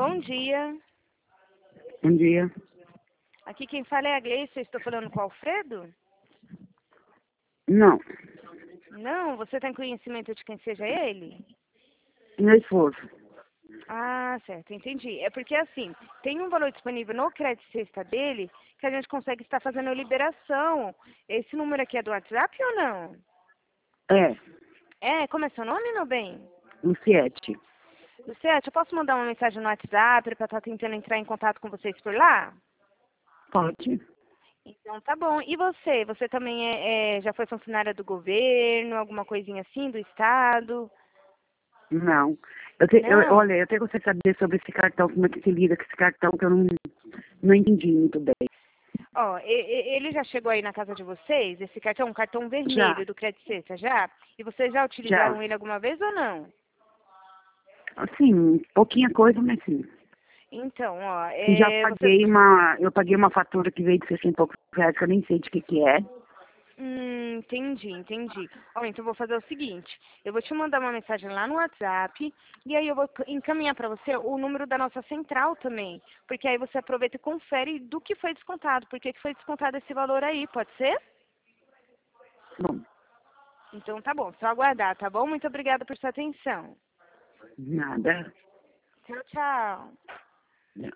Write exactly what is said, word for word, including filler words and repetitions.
Bom dia. Bom dia. Aqui quem fala é a Gleice. Estou falando com o Alfredo? Não, Não? Você tem conhecimento de quem seja ele? meu esposo. Ah, certo. Entendi. É porque, assim, tem um valor disponível no crédito sexta dele que a gente consegue estar fazendo a liberação. Esse número aqui é do WhatsApp ou não? É, É, como é seu nome, meu bem? Luciete. Luciete, eu posso mandar uma mensagem no WhatsApp para estar tentando entrar em contato com vocês por lá? Pode? Então tá bom. E você? Você também é, é, já foi funcionária do governo, alguma coisinha assim, do Estado? Não. Eu te, eu, Não? olha, eu tenho que você saber sobre esse cartão, como é que se lida com esse cartão, que eu não, não entendi muito bem. Ó, e- e- ele já chegou aí na casa de vocês? Esse cartão, um cartão Já, vermelho do Credit Sexta, já? E vocês já já. utilizaram ele alguma vez ou não? Assim, pouquinha coisa, mas sim. Então, ó, E já é, você... paguei uma, eu paguei uma fatura que veio de sessenta e poucos reais, que eu nem sei de que que é. Hum, entendi, entendi. Ó, então eu vou fazer o seguinte, eu vou te mandar uma mensagem lá no WhatsApp e aí eu vou c- encaminhar para você o número da nossa central também, porque aí você aproveita e confere do que foi descontado, por que que foi descontado esse valor aí, pode ser? Bom, Então tá bom, só aguardar, tá bom? Muito obrigada por sua atenção. nada. Tchau, tchau.